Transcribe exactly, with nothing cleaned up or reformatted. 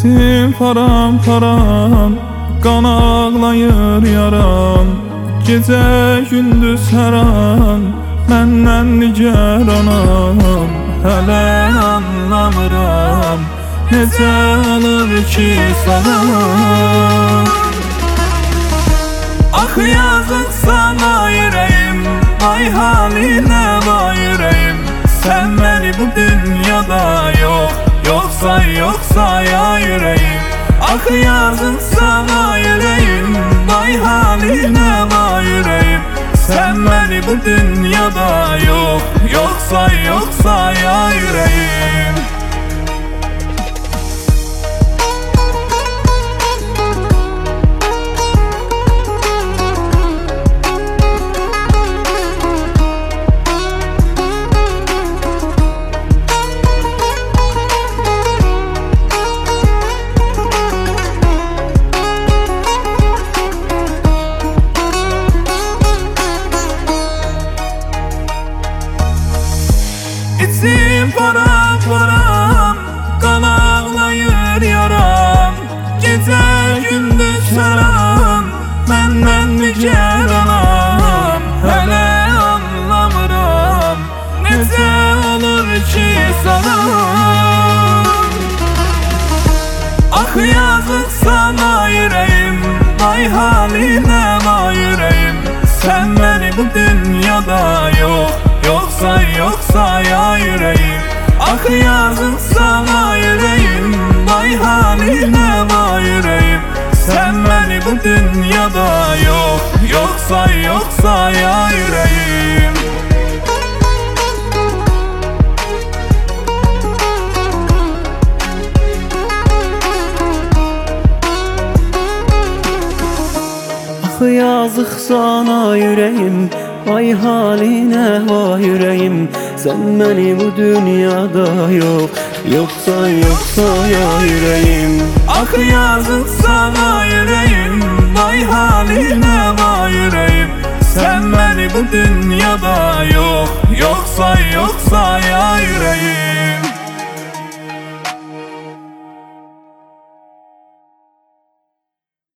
İçim param param, kan ağlayır yaram. Gece gündüz her an məndən nigaranam. Hələ anlamıram necə olur ki sana. Ah yazık sana yüreğim, ay haline vay yüreğim. Sen beni bu dünyada yok, yoksa yoksa ya yüreğim. Ah yazık sana yüreğim, vay haline vay yüreğim. Sen beni bu dünyada yok, yoksa yoksa ya yüreğim. İçim param param, kan ağlayır yaram. Gece gündüz her an məndən nigaranam. Hələ anlamıram necə olur ki sana. Ah yazık sana yüreğim, vay haline vay yüreğim. Sen beni bu dünyada yok, yoksa yoksa ya yüreğim. Ah yazık sana yüreğim, vay haline vay yüreğim. Sen beni bu dünyada yok, yoksa yoksa ya yüreğim. Ah yazık sana yüreğim, vay haline vay yüreğim. Sen beni bu dünyada yok, yoksa yoksa ya yüreğim. Ah yazık sana yüreğim, vay haline vay yüreğim. Sen beni bu dünyada yok, yoksa yoksa ya yüreğim.